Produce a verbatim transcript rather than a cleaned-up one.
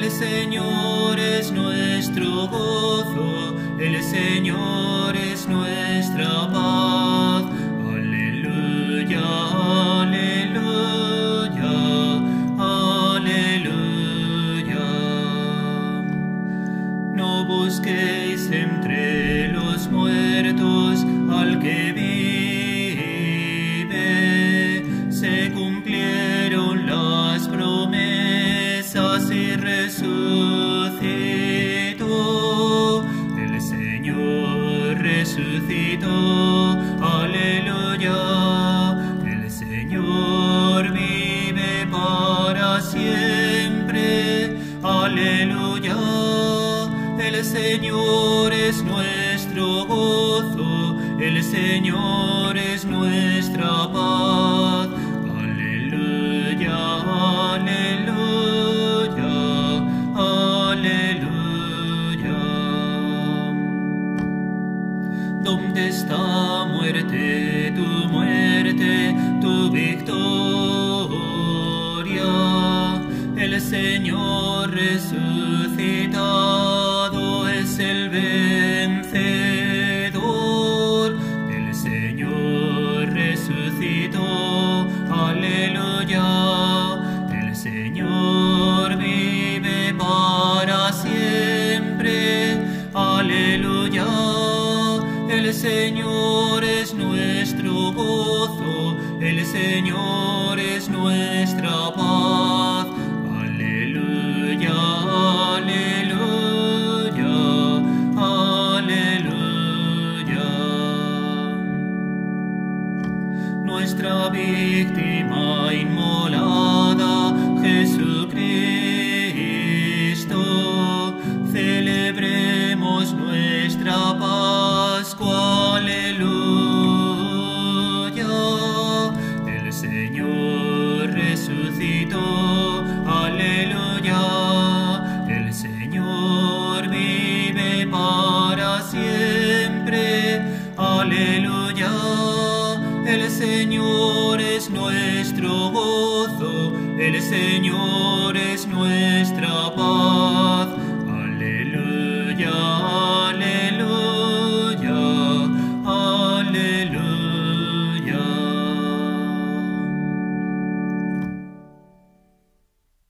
El Señor es nuestro gozo, el Señor es nuestra paz. Aleluya, aleluya, aleluya. No busquéis entre los muertos al que vive, se cumplieron las promesas y resucitó. El Señor resucitó, aleluya. El Señor vive para siempre, aleluya. El Señor es nuestro gozo, el Señor es nuestra paz. Aleluya, aleluya, aleluya. ¿Dónde está, muerte, tu muerte, tu victoria? El Señor resucitado es el vencedor. El Señor resucitó, aleluya. El Señor vive para siempre, aleluya. El Señor es nuestro gozo, el Señor es nuestra paz. Aleluya, aleluya, aleluya. Nuestra víctima inmolada, Jesucristo, celebremos nuestra Pascua, aleluya. El Señor resucitó, aleluya. El Señor vive para siempre, aleluya. El Señor es nuestro gozo, el Señor es nuestra paz.